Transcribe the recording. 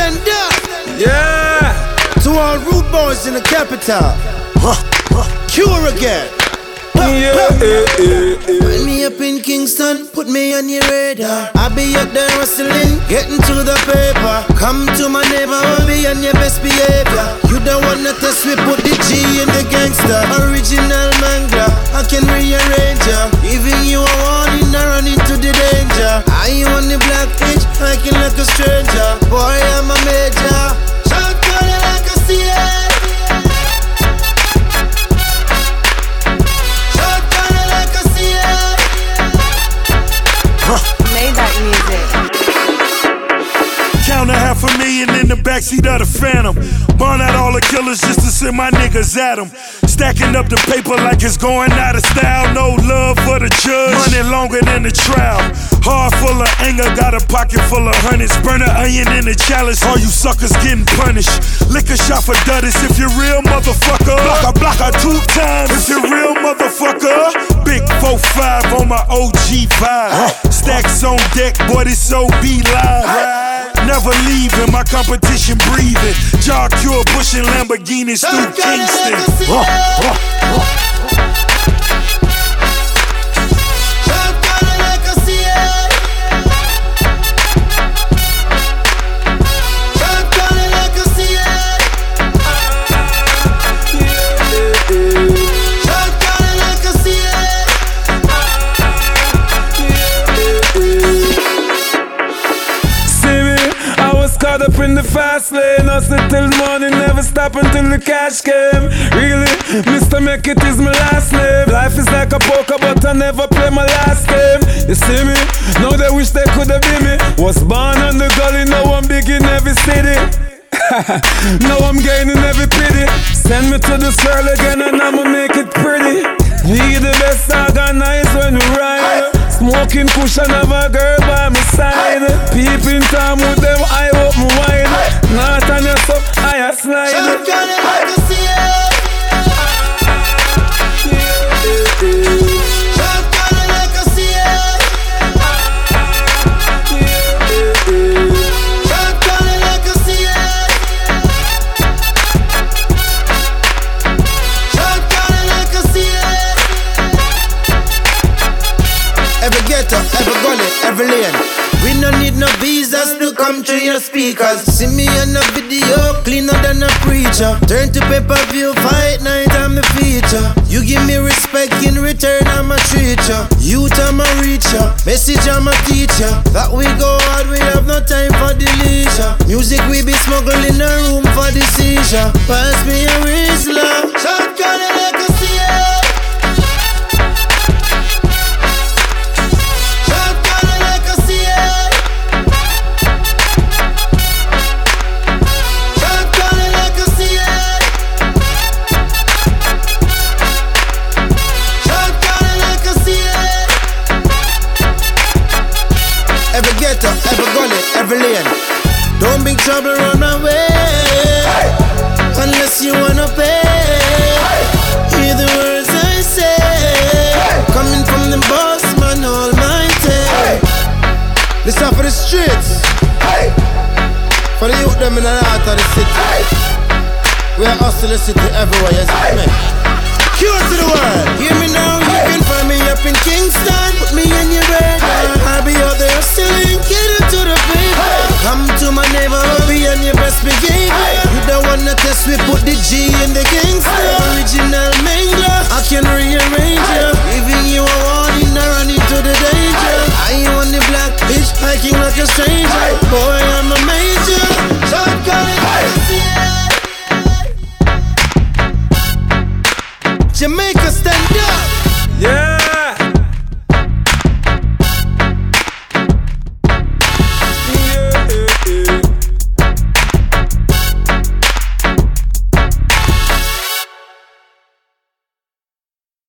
stand up. Yeah. To all rude boys in the capital. Cure again. Find me up in Kingston, put me on your radar. I'll be up there hustling, getting to the paper. Come to my neighbor, I'll be on your best behavior. You don't want to test me, put the G in the gangster. Original mangler, I can rearrange ya. Giving you a warning, I run into the danger. Are you on the black pitch, acting like a stranger? Boy, I'm a major. Shot calling like a CA. Maybach music. Counting $500,000 in the backseat of the Phantom. Burn out all the killers just to send my niggas at them. Stacking up the paper like it's going out of style. No love for the judge, money longer than the trial. Heart full of anger, got a pocket full of hundreds. Burn an onion in the chalice, all you suckers getting punished. Lick a shot for Duddis if you're real, motherfucker. Block her 2 times if you're real, motherfucker. Big 4-5 on my OG vibe. Stacks on deck, boy, this so be live. Never leaving, my competition breathing. Jaw Cure pushing Lamborghinis through Kingston. Caught up in the fast lane, hustle till morning, never stop until the cash came. Really, Mr. Make It is my last name. Life is like a poker, but I never play my last game. You see me? Now they wish they could have been me. Was born on the gully, now I'm big in every city. Now I'm gaining every pity. Send me to the swirl again and I'ma make it pretty. Need the best organized when we ride. Smoking kush and have a girl by my side. Peeping time with them, I open wide. Not on your stuff, I slide. Shot calling like a CA. Shot calling like a CA. Shot calling like a CA. Shot calling like a CA. Every ghetto, every gully, every lane. We no need no visas to come through your speakers. See me on a video, cleaner than a preacher. Turn to pay-per-view, fight night, I'm the feature. You give me respect, in return I'm a treat ya. Youth I'm a reacher, message I'm a teacher. That we go hard, we have no time for the leisure. Music we be smuggling in a room for the seizure. Pass me a Rizla, shot calling like a CA. Every gully, every lane. Don't bring trouble on my way, unless you wanna pay. Hear the words I say, coming from the boss man almighty. This is for the streets, for the youth them in the heart of the city. We are hustle the city everywhere, you see me. Cure to the world. Hear me now, you can find me up in Kingston. Put me in your radar. I'll be out there hustling,